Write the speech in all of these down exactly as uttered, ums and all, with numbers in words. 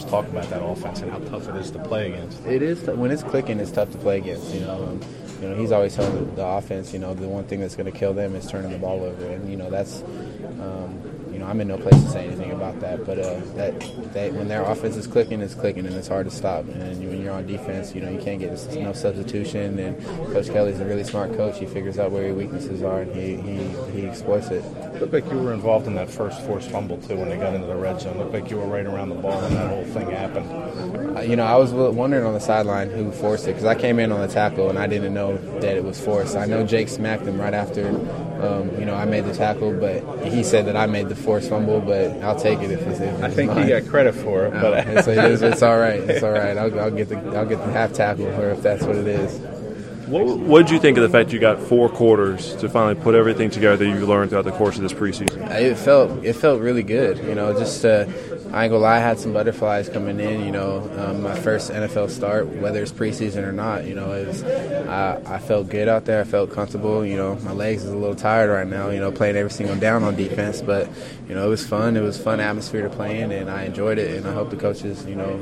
Just talk about that offense and how tough it is to play against. It is. When it's clicking, it's tough to play against. You know, um, you know he's always told the, the offense, you know, the one thing that's going to kill them is turning the ball over, and you know that's. Um, You know, I'm in no place to say anything about that, but uh, that, that when their offense is clicking, it's clicking, and it's hard to stop. And when you're on defense, you know, you can't get no substitution. And Coach Kelly's a really smart coach. He figures out where your weaknesses are, and he he, he exploits it. It looked like you were involved in that first forced fumble too when they got into the red zone. It looked like you were right around the ball when that whole thing happened. Uh, you know, I was wondering on the sideline who forced it because I came in on the tackle and I didn't know that it was forced. I know Jake smacked him right after. Um, you know, I made the tackle, but he said that I made the forced fumble. But I'll take it if it's. If it's I think mine. he got credit for it, but uh, it's, it's, it's all right. It's all right. I'll, I'll get the I'll get the half tackle, or if that's what it is. What What did you think of the fact you got four quarters to finally put everything together that you learned throughout the course of this preseason? It felt it felt really good. You know, just uh, I ain't gonna lie, I had some butterflies coming in. You know, um, my first N F L start, whether it's preseason or not. You know, it was I, I felt good out there. I felt comfortable. You know, my legs is a little tired right now. You know, playing every single down on defense, but you know, it was fun. It was fun atmosphere to play in, and I enjoyed it. And I hope the coaches, you know,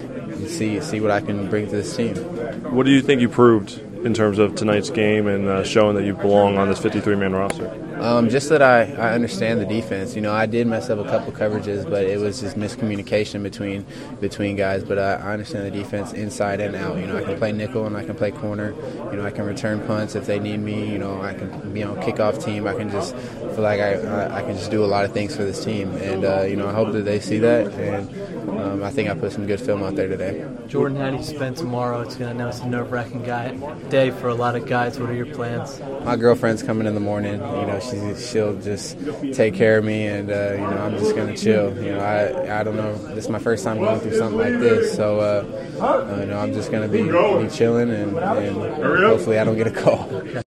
see see what I can bring to this team. What do you think you proved in terms of tonight's game and uh, showing that you belong on this fifty-three man roster? Um, just that I, I understand the defense. You know, I did mess up a couple coverages, but it was just miscommunication between between guys. But I, I understand the defense inside and out. You know, I can play nickel and I can play corner. You know, I can return punts if they need me. You know, I can be on kickoff team. I can just feel like I I, I can just do a lot of things for this team. And, uh, you know, I hope that they see that. And um, I think I put some good film out there today. Jordan, how do you spend tomorrow? It's going to know it's a nerve-wracking guy, day for a lot of guys. What are your plans? My girlfriend's coming in the morning. You know, she she'll just take care of me, and uh, you know, I'm just gonna chill. You know, I I don't know. This is my first time going through something like this, so uh, uh, you know, I'm just gonna be, be chilling, and, and hopefully I don't get a call.